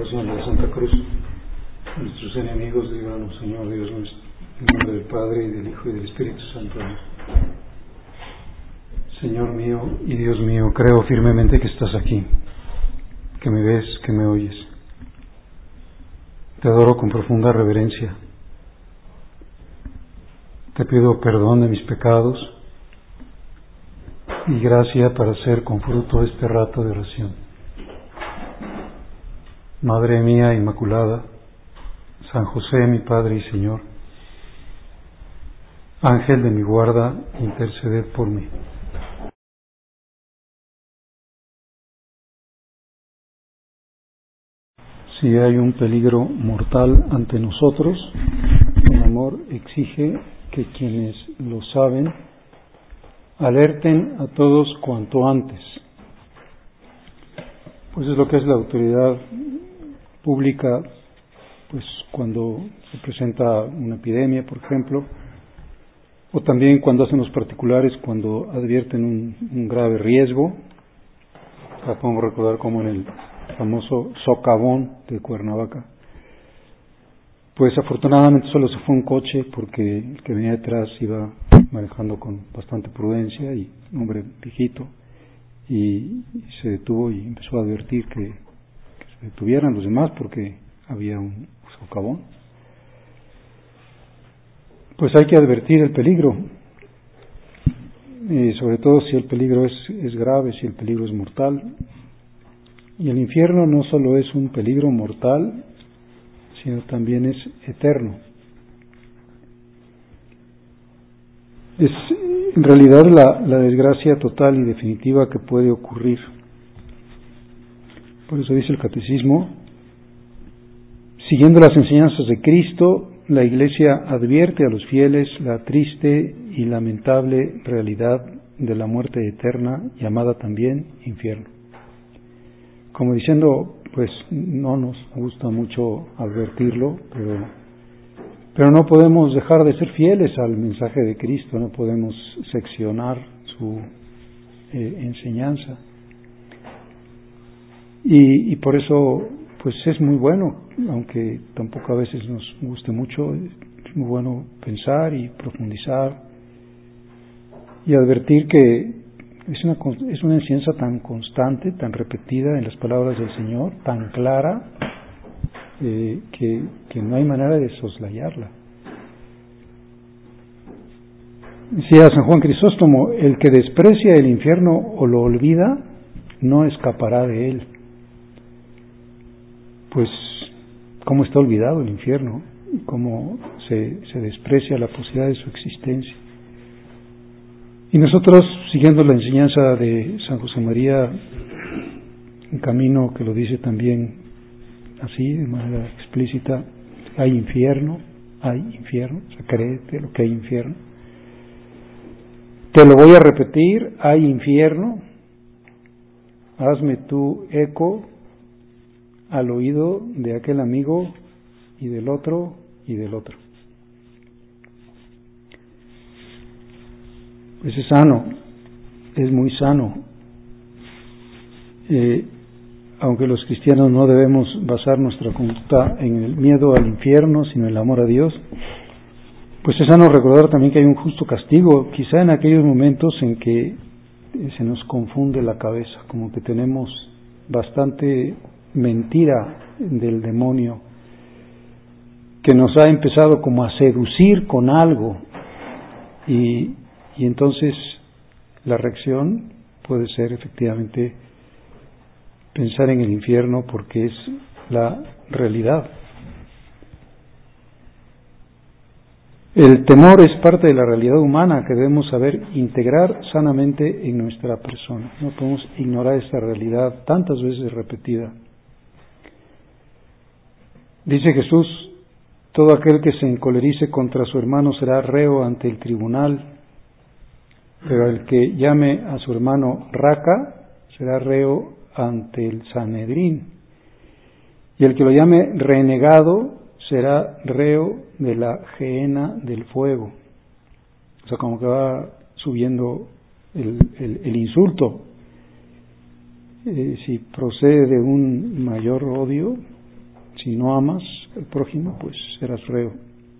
oración de la Santa Cruz. Nuestros enemigos, líbranos, Señor Dios nuestro, en nombre del Padre, y del Hijo, y del Espíritu Santo. Amén. Señor mío y Dios mío, creo firmemente que estás aquí, que me ves, que me oyes. Te adoro con profunda reverencia. Te pido perdón de mis pecados y gracia para hacer con fruto este rato de oración. Madre mía Inmaculada, San José, mi Padre y Señor, Ángel de mi guarda, interceded por mí. Si hay un peligro mortal ante nosotros, el amor exige que quienes lo saben alerten a todos cuanto antes. Pues es lo que es la autoridad pública, pues cuando se presenta una epidemia, por ejemplo, o también cuando hacen los particulares, cuando advierten un grave riesgo. Acá podemos recordar como en el famoso socavón de Cuernavaca. Pues afortunadamente solo se fue un coche porque el que venía detrás iba manejando con bastante prudencia, y un hombre viejito, y se detuvo y empezó a advertir que se detuvieran los demás porque había un socavón. Pues hay que advertir el peligro, sobre todo si el peligro es grave, si el peligro es mortal. Y el infierno no solo es un peligro mortal, sino también es eterno. Es en realidad la desgracia total y definitiva que puede ocurrir. Por eso dice el Catecismo: siguiendo las enseñanzas de Cristo, la Iglesia advierte a los fieles la triste y lamentable realidad de la muerte eterna, llamada también infierno. Como diciendo, pues no nos gusta mucho advertirlo, pero no podemos dejar de ser fieles al mensaje de Cristo, no podemos seccionar su enseñanza. Y por eso, pues es muy bueno, aunque tampoco a veces nos guste mucho, es muy bueno pensar y profundizar y advertir que es una enseñanza tan constante, tan repetida en las palabras del Señor, tan clara, que no hay manera de soslayarla. Decía San Juan Crisóstomo: el que desprecia el infierno o lo olvida, no escapará de él. Pues, ¿cómo está olvidado el infierno? ¿Cómo se desprecia la posibilidad de su existencia? Y nosotros, siguiendo la enseñanza de San José María, un camino que lo dice también así, de manera explícita: hay infierno, o sea, créete lo que hay infierno. Te lo voy a repetir: hay infierno, hazme tú eco al oído de aquel amigo y del otro y del otro. Pues es sano, es muy sano. Aunque los cristianos no debemos basar nuestra conducta en el miedo al infierno, sino en el amor a Dios, pues es sano recordar también que hay un justo castigo, quizá en aquellos momentos en que se nos confunde la cabeza, como que tenemos bastante mentira del demonio, que nos ha empezado como a seducir con algo, y entonces la reacción puede ser efectivamente pensar en el infierno, porque es la realidad. El temor es parte de la realidad humana que debemos saber integrar sanamente en nuestra persona. No podemos ignorar esta realidad tantas veces repetida. Dice Jesús: todo aquel que se encolerice contra su hermano será reo ante el tribunal, pero el que llame a su hermano raca será reo ante el Sanedrín, y el que lo llame renegado será reo de la gehenna del fuego. O sea, como que va subiendo el insulto. Si procede de un mayor odio, si no amas al prójimo, pues serás reo.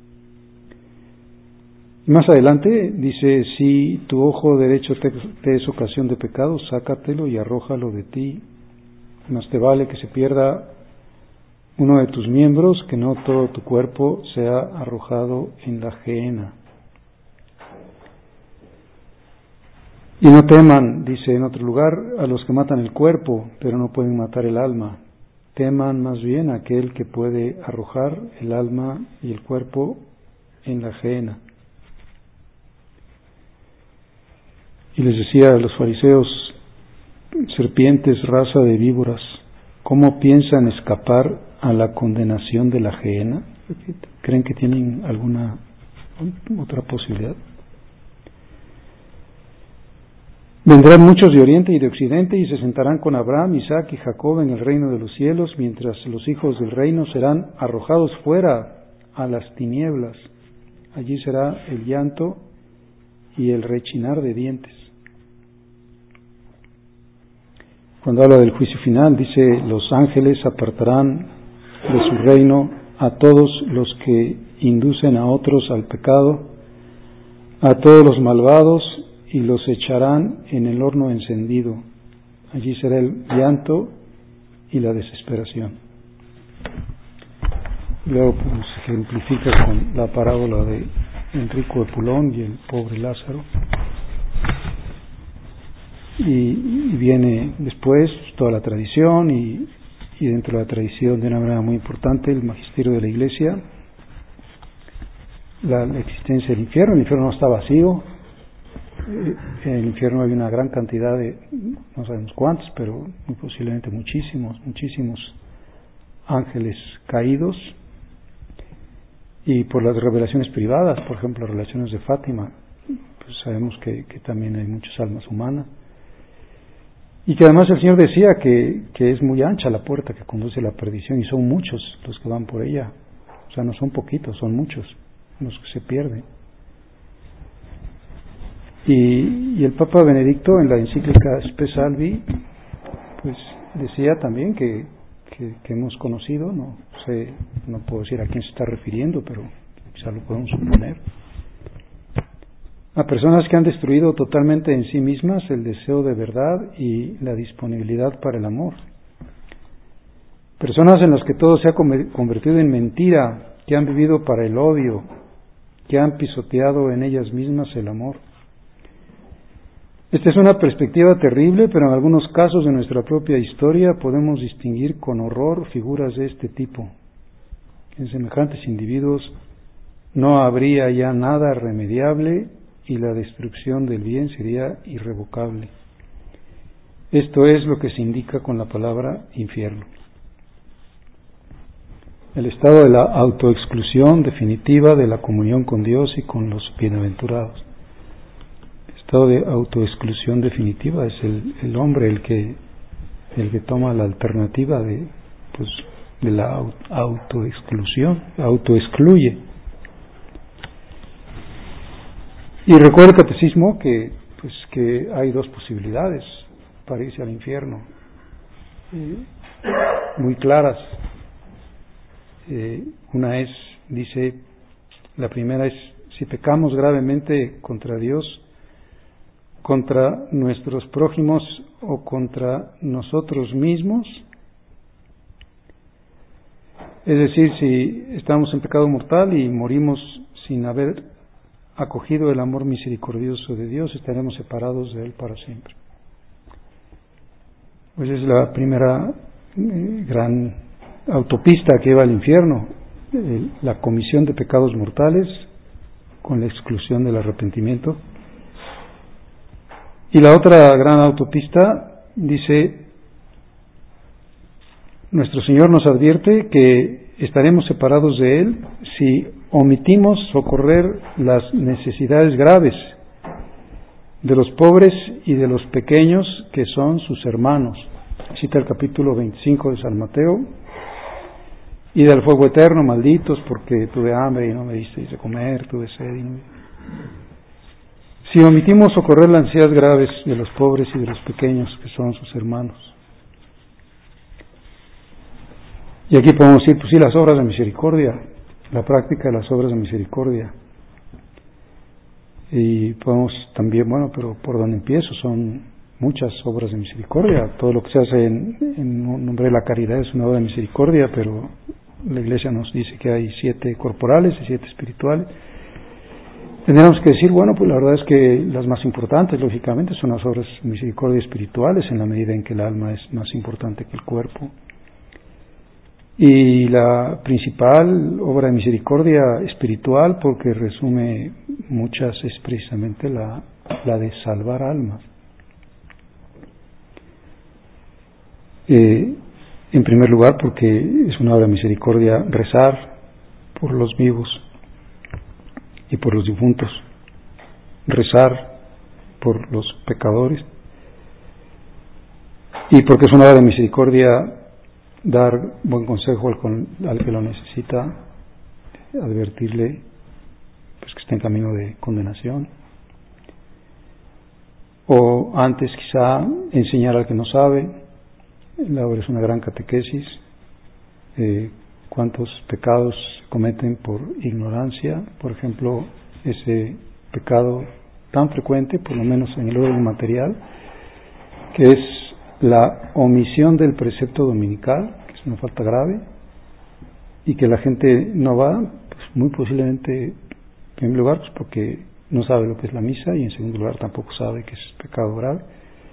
Más adelante dice, si tu ojo derecho te es ocasión de pecado, sácatelo y arrójalo de ti. Más te vale que se pierda uno de tus miembros, que no todo tu cuerpo sea arrojado en la gehenna. Y no teman, dice en otro lugar, a los que matan el cuerpo, pero no pueden matar el alma. Teman más bien a aquel que puede arrojar el alma y el cuerpo en la gehenna. Y les decía a los fariseos, serpientes, raza de víboras, ¿cómo piensan escapar a la condenación de la gehenna? ¿Creen que tienen alguna otra posibilidad? Vendrán muchos de oriente y de occidente y se sentarán con Abraham, Isaac y Jacob en el reino de los cielos, mientras los hijos del reino serán arrojados fuera a las tinieblas. Allí será el llanto y el rechinar de dientes. Cuando habla del juicio final, dice, los ángeles apartarán de su reino a todos los que inducen a otros al pecado, a todos los malvados, y los echarán en el horno encendido. Allí será el llanto y la desesperación. Luego pues, ejemplifica con la parábola de el rico Epulón y el pobre Lázaro. Y viene después toda la tradición y dentro de la tradición de una manera muy importante el magisterio de la Iglesia, la existencia del infierno. El infierno no está vacío. En el infierno hay una gran cantidad de, no sabemos cuántos, pero muy posiblemente muchísimos ángeles caídos. Y por las revelaciones privadas, por ejemplo, las revelaciones de Fátima, pues sabemos que también hay muchas almas humanas. Y que además el Señor decía que es muy ancha la puerta que conduce a la perdición y son muchos los que van por ella. O sea, no son poquitos, son muchos los que se pierden. Y el Papa Benedicto en la encíclica Spe Salvi pues decía también que hemos conocido, no sé, no puedo decir a quién se está refiriendo, pero quizá lo podemos suponer, a personas que han destruido totalmente en sí mismas el deseo de verdad y la disponibilidad para el amor. Personas en las que todo se ha convertido en mentira, que han vivido para el odio, que han pisoteado en ellas mismas el amor. Esta es una perspectiva terrible, pero en algunos casos de nuestra propia historia podemos distinguir con horror figuras de este tipo. En semejantes individuos no habría ya nada remediable y la destrucción del bien sería irrevocable. Esto es lo que se indica con la palabra infierno. El estado de la autoexclusión definitiva de la comunión con Dios y con los bienaventurados. El estado de autoexclusión definitiva es el hombre el que toma la alternativa de la autoexclusión, autoexcluye. Y recuerda el catecismo que hay dos posibilidades para irse al infierno, muy claras. Una es, dice, la primera es si pecamos gravemente contra Dios, contra nuestros prójimos o contra nosotros mismos. Es decir, si estamos en pecado mortal y morimos sin haber acogido el amor misericordioso de Dios, estaremos separados de Él para siempre. Pues es la primera gran autopista que lleva al infierno, la comisión de pecados mortales con la exclusión del arrepentimiento. Y la otra gran autopista dice, nuestro Señor nos advierte que estaremos separados de Él si omitimos socorrer las necesidades graves de los pobres y de los pequeños que son sus hermanos. Cita el capítulo 25 de San Mateo. Y del fuego eterno, malditos, porque tuve hambre y no me disteis de comer, tuve sed y no me... Si omitimos socorrer las necesidades graves de los pobres y de los pequeños que son sus hermanos. Y aquí podemos decir, pues sí, las obras de misericordia, la práctica de las obras de misericordia. Y podemos también, bueno, pero ¿por dónde empiezo? Son muchas obras de misericordia. Todo lo que se hace en nombre de la caridad es una obra de misericordia, pero la Iglesia nos dice que hay 7 corporales y 7 espirituales. Tendríamos que decir, bueno, pues la verdad es que las más importantes, lógicamente, son las obras de misericordia espirituales, en la medida en que el alma es más importante que el cuerpo. Y la principal obra de misericordia espiritual, porque resume muchas, es precisamente la de salvar almas. En primer lugar, porque es una obra de misericordia rezar por los vivos y por los difuntos, rezar por los pecadores, y porque es una obra de misericordia dar buen consejo al que lo necesita, advertirle pues que está en camino de condenación, o antes quizá enseñar al que no sabe. La obra es una gran catequesis. Cuántos pecados se cometen por ignorancia, por ejemplo, ese pecado tan frecuente, por lo menos en el orden material, que es la omisión del precepto dominical, que es una falta grave, y que la gente no va, pues muy posiblemente, en primer lugar, pues porque no sabe lo que es la misa, y en segundo lugar tampoco sabe que es pecado grave,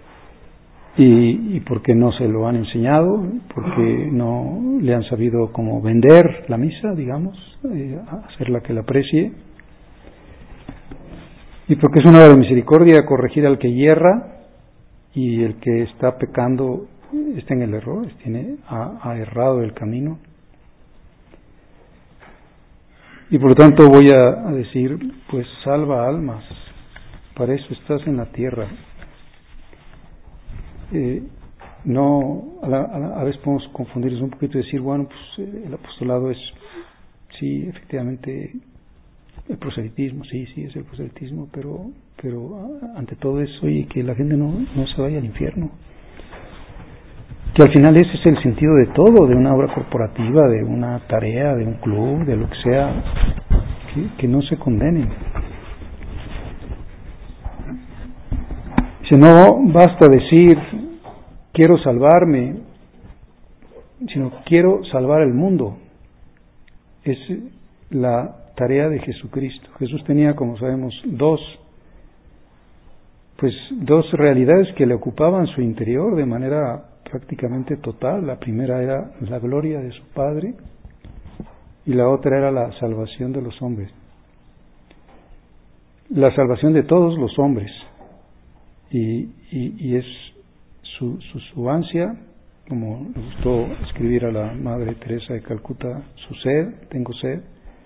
y porque no se lo han enseñado, porque no le han sabido cómo vender la misa, digamos, hacerla que la aprecie, y porque es una obra de misericordia corregir al que yerra, y el que está pecando está en el error, ha errado el camino. Y por lo tanto voy a decir, pues salva almas, para eso estás en la tierra. A veces podemos confundirnos un poquito y decir, bueno, pues el apostolado es, sí, efectivamente, el proselitismo, sí, es el proselitismo, pero ante todo eso, y que la gente no se vaya al infierno. Que al final ese es el sentido de todo, de una obra corporativa, de una tarea, de un club, de lo que sea, que no se condenen. Si no basta decir, quiero salvarme, sino quiero salvar el mundo. Es la tarea de Jesucristo. Jesús tenía, como sabemos, dos realidades que le ocupaban su interior de manera prácticamente total. La primera era la gloria de su Padre y la otra era la salvación de los hombres. La salvación de todos los hombres. Y es su ansia, como le gustó escribir a la Madre Teresa de Calcuta, su sed, tengo sed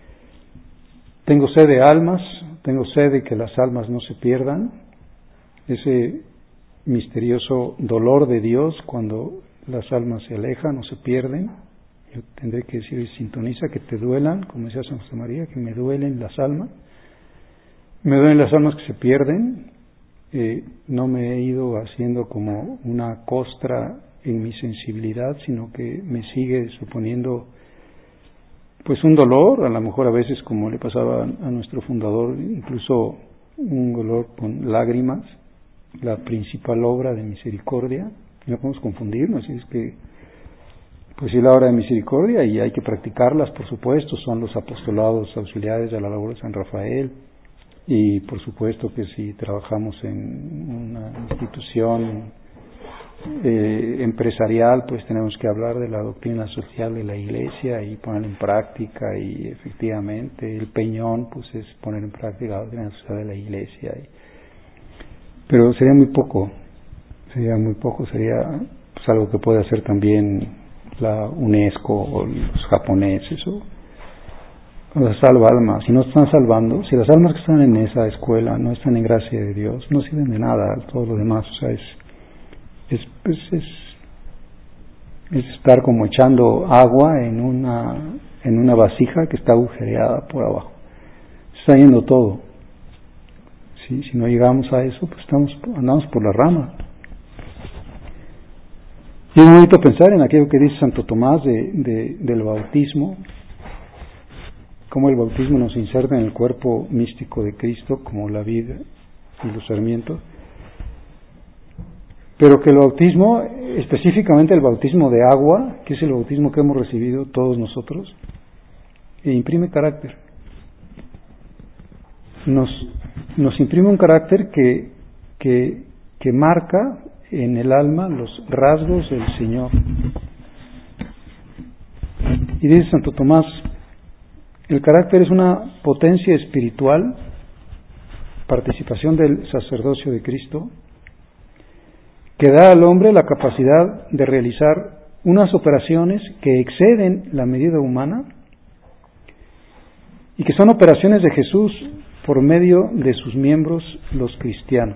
de almas, tengo sed de que las almas no se pierdan, ese misterioso dolor de Dios cuando las almas se alejan o se pierden. Yo tendré que decir, sintoniza, que te duelan, como decía San José María, que me duelen las almas que se pierden. No me he ido haciendo como una costra en mi sensibilidad, sino que me sigue suponiendo pues un dolor, a lo mejor a veces, como le pasaba a nuestro fundador, incluso un dolor con lágrimas, la principal obra de misericordia. No podemos confundirnos, es que pues sí, la obra de misericordia, y hay que practicarlas, por supuesto, son los apostolados auxiliares de la labor de San Rafael. Y por supuesto que si trabajamos en una institución empresarial, pues tenemos que hablar de la doctrina social de la Iglesia y ponerla en práctica, y efectivamente el peñón pues es poner en práctica la doctrina social de la Iglesia. Pero sería muy poco, sería pues algo que puede hacer también la UNESCO o los japoneses, o la salva almas. Si no están salvando, si las almas que están en esa escuela no están en gracia de Dios, no sirven de nada todo lo demás. O sea, es estar como echando agua en una vasija que está agujereada por abajo. Está yendo todo. Si no llegamos a eso, pues andamos por la rama. Y es bonito pensar en aquello que dice Santo Tomás del bautismo, cómo el bautismo nos inserta en el cuerpo místico de Cristo, como la vid y los sarmientos, pero que el bautismo, específicamente el bautismo de agua, que es el bautismo que hemos recibido todos nosotros, imprime carácter. Nos imprime un carácter que marca en el alma los rasgos del Señor. Y dice Santo Tomás, el carácter es una potencia espiritual, participación del sacerdocio de Cristo, que da al hombre la capacidad de realizar unas operaciones que exceden la medida humana y que son operaciones de Jesús por medio de sus miembros, los cristianos.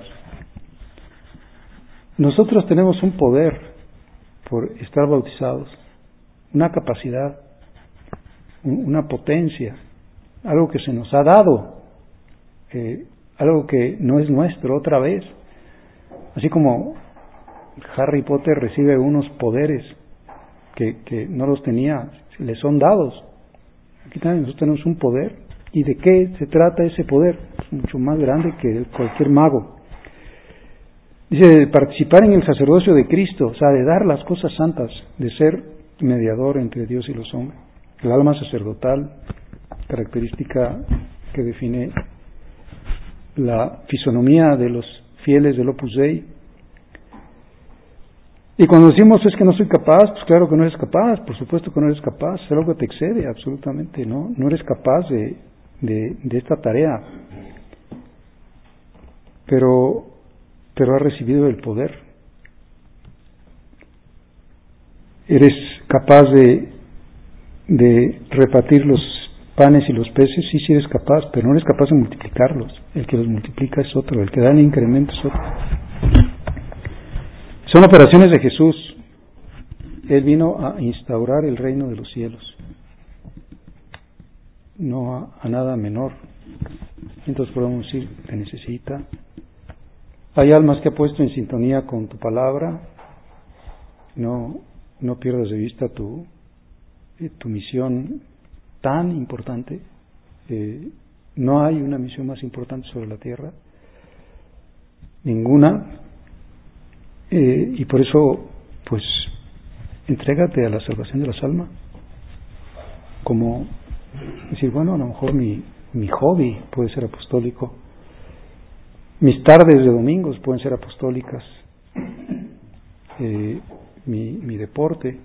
Nosotros tenemos un poder por estar bautizados, una capacidad, una potencia, algo que se nos ha dado, algo que no es nuestro otra vez. Así como Harry Potter recibe unos poderes que no los tenía, le son dados. Aquí también nosotros tenemos un poder. ¿Y de qué se trata ese poder? Es mucho más grande que cualquier mago. Dice, de participar en el sacerdocio de Cristo, o sea, de dar las cosas santas, de ser mediador entre Dios y los hombres. El alma sacerdotal, característica que define la fisonomía de los fieles del Opus Dei. Y cuando decimos es que no soy capaz, pues claro que no eres capaz, por supuesto que no eres capaz, es algo que te excede absolutamente, no eres capaz de esta tarea, pero has recibido el poder. Eres capaz de repartir los panes y los peces, sí eres capaz, pero no eres capaz de multiplicarlos. El que los multiplica es otro, el que da el incremento es otro. Son operaciones de Jesús. Él vino a instaurar el reino de los cielos, no a nada menor. Entonces podemos decir que necesita. Hay almas que ha puesto en sintonía con tu palabra. No pierdas de vista tu misión tan importante. No hay una misión más importante sobre la tierra, ninguna. Y por eso, pues, entrégate a la salvación de las almas. Como decir, bueno, a lo mejor mi hobby puede ser apostólico, mis tardes de domingos pueden ser apostólicas, mi deporte,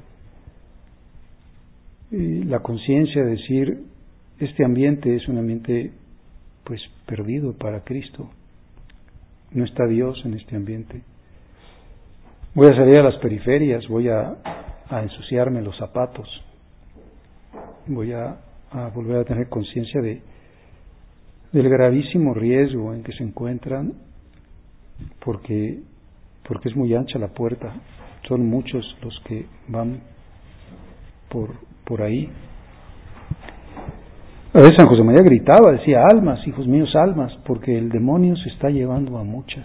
la conciencia de decir, este ambiente es un ambiente pues perdido para Cristo, no está Dios en este ambiente. Voy a salir a las periferias, voy a ensuciarme los zapatos, voy a volver a tener conciencia del gravísimo riesgo en que se encuentran, porque es muy ancha la puerta, son muchos los que van por ahí. A veces San José María gritaba, decía, almas, hijos míos, almas, porque el demonio se está llevando a muchas.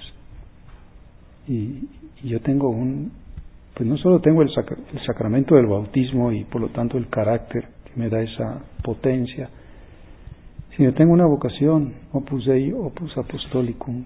Y yo tengo pues no solo tengo el sacramento del bautismo y por lo tanto el carácter que me da esa potencia, sino tengo una vocación, Opus Dei, Opus Apostolicum,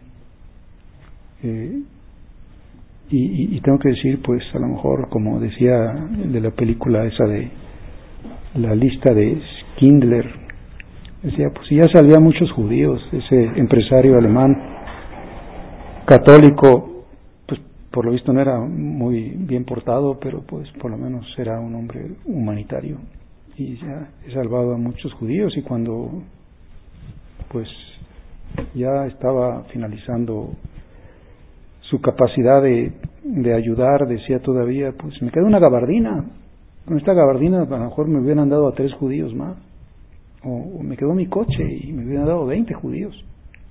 y tengo que decir, pues a lo mejor, como decía el de la película esa de la lista de Schindler, decía, pues si ya salía muchos judíos, ese empresario alemán católico, por lo visto no era muy bien portado, pero pues por lo menos era un hombre humanitario y ya he salvado a muchos judíos. Y cuando pues ya estaba finalizando su capacidad de ayudar, decía todavía, pues me queda una gabardina, con esta gabardina a lo mejor me hubieran dado a 3 judíos más, o me quedó mi coche y me hubieran dado 20 judíos.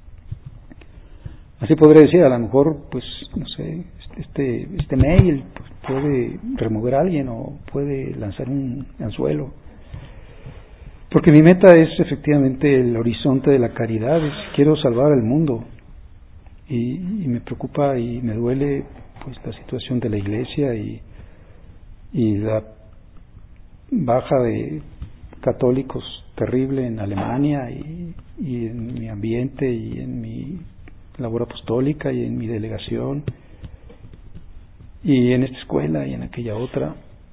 Así podría decir, a lo mejor, pues, no sé, este mail pues, puede remover a alguien o puede lanzar un anzuelo. Porque mi meta es efectivamente el horizonte de la caridad, quiero salvar al mundo. Y me preocupa y me duele pues la situación de la Iglesia y y la baja de católicos terrible en Alemania y en mi ambiente y en mi labor apostólica y en mi delegación y en esta escuela y en aquella otra.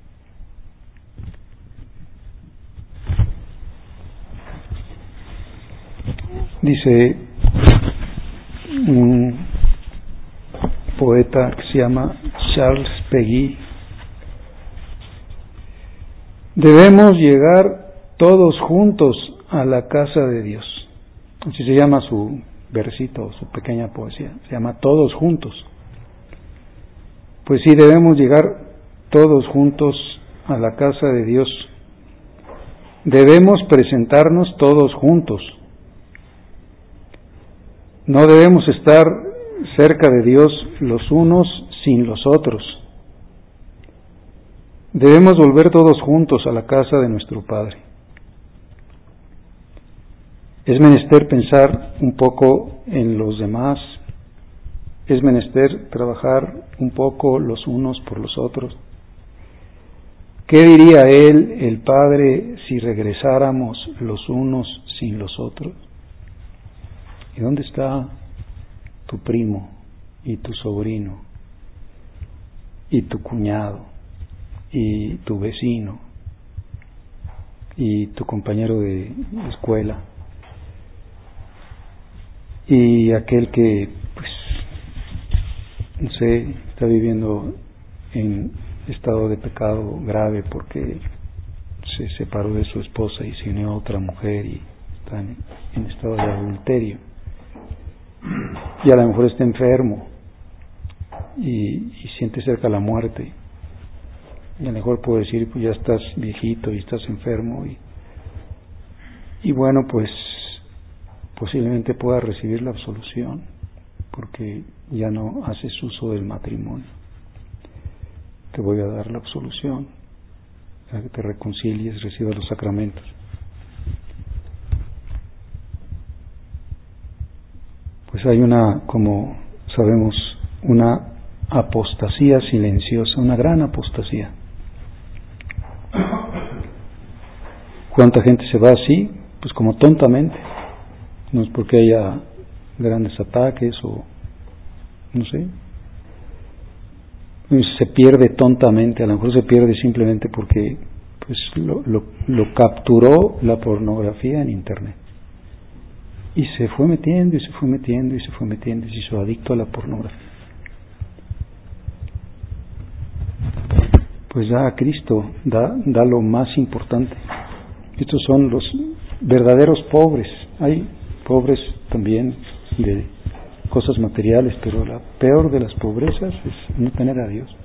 Dice un poeta que se llama Charles Péguy: debemos llegar todos juntos a la casa de Dios. Así se llama su versito, su pequeña poesía, se llama Todos juntos. Pues sí, debemos llegar todos juntos a la casa de Dios. Debemos presentarnos todos juntos. No debemos estar cerca de Dios los unos sin los otros. Debemos volver todos juntos a la casa de nuestro Padre. Es menester pensar un poco en los demás. Es menester trabajar un poco los unos por los otros. ¿Qué diría Él, el Padre, si regresáramos los unos sin los otros? ¿Y dónde está tu primo y tu sobrino y tu cuñado y tu vecino y tu compañero de escuela y aquel que, pues, no sé, está viviendo en estado de pecado grave porque se separó de su esposa y se unió a otra mujer y está en estado de adulterio? Y a lo mejor está enfermo y siente cerca la muerte, y a lo mejor puedo decir, pues ya estás viejito y estás enfermo y bueno, pues posiblemente pueda recibir la absolución porque ya no haces uso del matrimonio. Te voy a dar la absolución para que te reconcilies, recibas los sacramentos. Pues hay como sabemos, una apostasía silenciosa, una gran apostasía. ¿Cuánta gente se va así? Pues como tontamente. No es porque haya grandes ataques o no sé. Se pierde tontamente, a lo mejor se pierde simplemente porque pues lo capturó la pornografía en Internet. Y se fue metiendo y se fue metiendo y se fue metiendo y se hizo adicto a la pornografía. Pues ya a Cristo da lo más importante. Estos son los verdaderos pobres. Hay pobres también de cosas materiales, pero la peor de las pobrezas es no tener a Dios.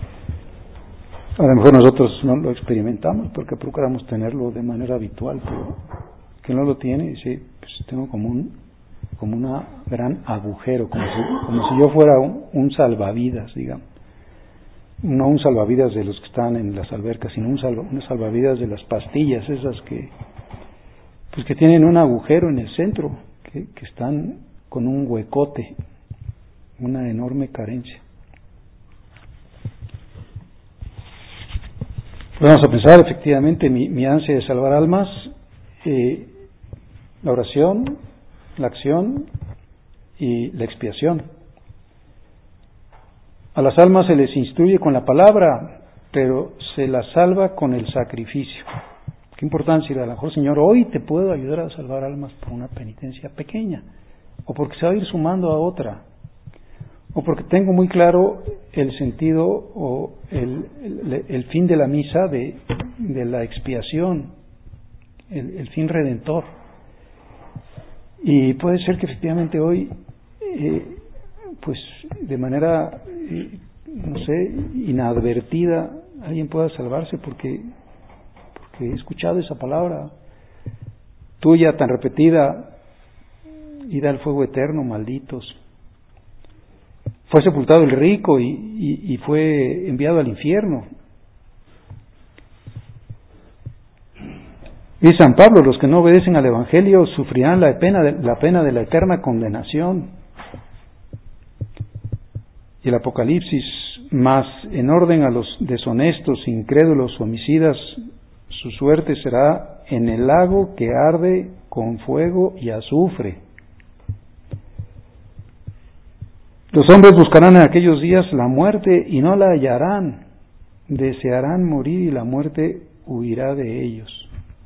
A lo mejor nosotros no lo experimentamos porque procuramos tenerlo de manera habitual, pero que no lo tiene dice, pues tengo como una gran agujero, como si yo fuera un salvavidas, digamos. No un salvavidas de los que están en las albercas, sino un salvavidas de las pastillas, esas que tienen un agujero en el centro, que están con un huecote, una enorme carencia. Vamos a pensar, efectivamente, mi ansia de salvar almas, la oración, la acción y la expiación. A las almas se les instruye con la palabra, pero se las salva con el sacrificio. Qué importancia, a lo mejor, Señor, hoy te puedo ayudar a salvar almas por una penitencia pequeña, o porque se va a ir sumando a otra, o porque tengo muy claro el sentido o el fin de la misa de la expiación, el fin redentor. Y puede ser que efectivamente hoy, pues de manera, no sé, inadvertida, alguien pueda salvarse porque he escuchado esa palabra tuya tan repetida: id al fuego eterno, malditos. Fue sepultado el rico y fue enviado al infierno. Dice San Pablo: los que no obedecen al Evangelio sufrirán la pena de la eterna condenación. Y el Apocalipsis Mas en orden a los deshonestos, incrédulos, homicidas, su suerte será en el lago que arde con fuego y azufre. Los hombres buscarán en aquellos días la muerte y no la hallarán. Desearán morir y la muerte huirá de ellos.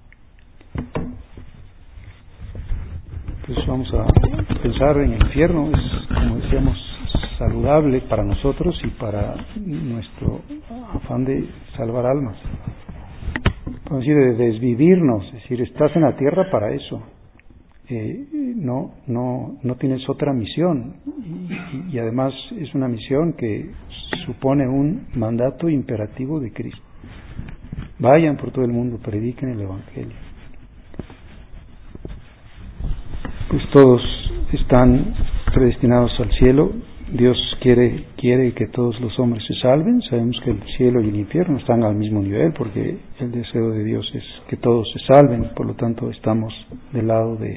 Pues vamos a pensar en el infierno. Es, como decíamos, saludable para nosotros y para nuestro afán de salvar almas. Vamos a decir, de desvivirnos. Es decir, estás en la tierra para eso. No tienes otra misión y además es una misión que supone un mandato imperativo de Cristo. Vayan por todo el mundo, prediquen el Evangelio. Pues todos están predestinados al cielo. Dios quiere que todos los hombres se salven. Sabemos que el cielo y el infierno están al mismo nivel porque el deseo de Dios es que todos se salven. Por lo tanto, estamos del lado de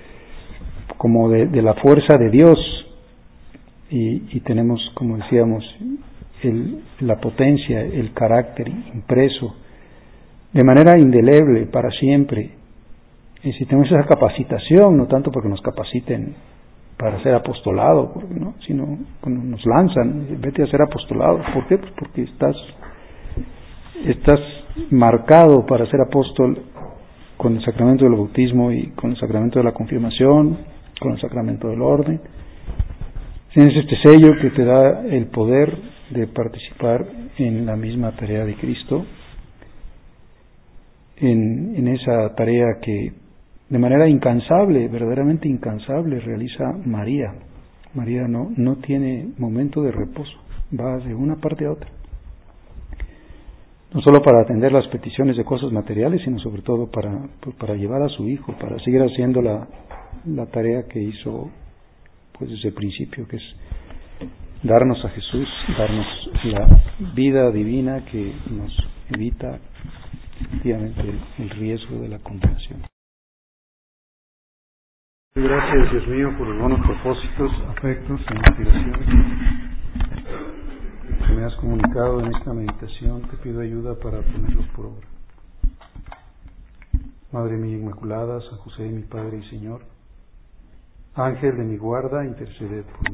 la fuerza de Dios y tenemos, como decíamos, la potencia, el carácter impreso de manera indeleble para siempre. Y si tenemos esa capacitación, no tanto porque nos capaciten para ser apostolado, ¿no? Sino cuando nos lanzan, vete a ser apostolado. ¿Por qué? Pues porque estás marcado para ser apóstol con el sacramento del bautismo y con el sacramento de la confirmación, con el sacramento del orden. Tienes este sello que te da el poder de participar en la misma tarea de Cristo, en esa tarea que de manera incansable, verdaderamente incansable, realiza María. María no tiene momento de reposo, va de una parte a otra. No solo para atender las peticiones de cosas materiales, sino sobre todo para llevar a su Hijo, para seguir haciendo la tarea que hizo pues desde el principio, que es darnos a Jesús, darnos la vida divina que nos evita efectivamente el riesgo de la condenación. Gracias, Dios mío, por los buenos propósitos, afectos e inspiraciones que me has comunicado en esta meditación. Te pido ayuda para ponerlos por obra. Madre mía Inmaculada, San José, mi Padre y Señor, Ángel de mi guarda, interceded por mí.